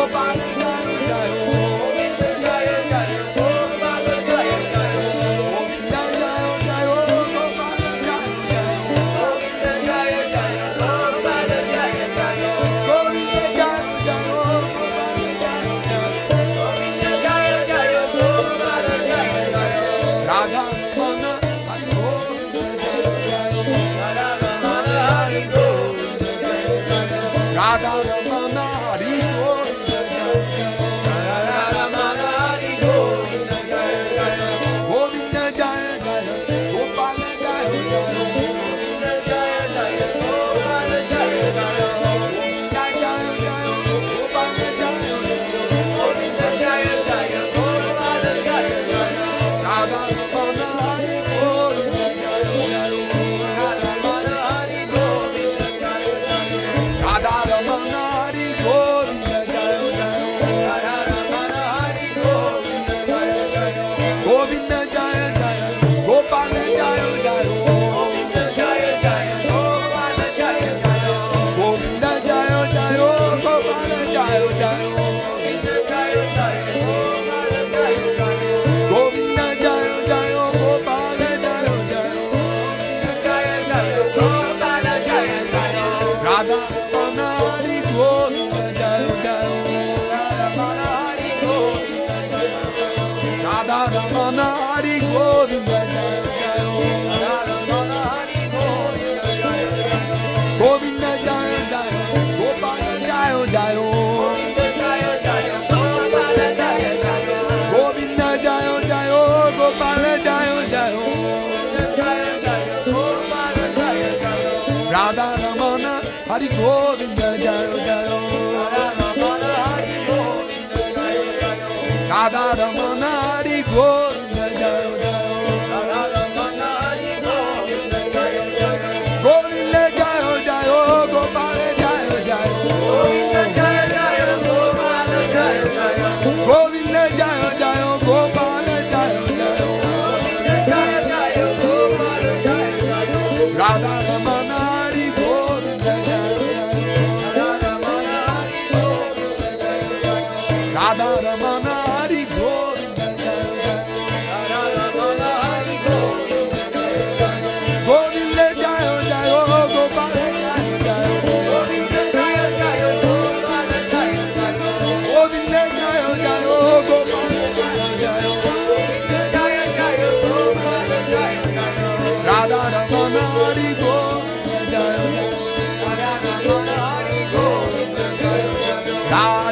Hari Govinda Jayo Jayo Radha Ramana Hari Govinda Jayo Jayo Govinda Jayo Jayo Gopala Jayo Jayo Govinda Jayo Jayo Gopala Jayo Jayo Radha Ramana Hari Govinda Radha Ramana Hari Govinda Govinda Jayo Jayo Gopala Jayo Govinda Jayo Jayo Gopala Jayo Radha Ramana Hari Govinda Jayo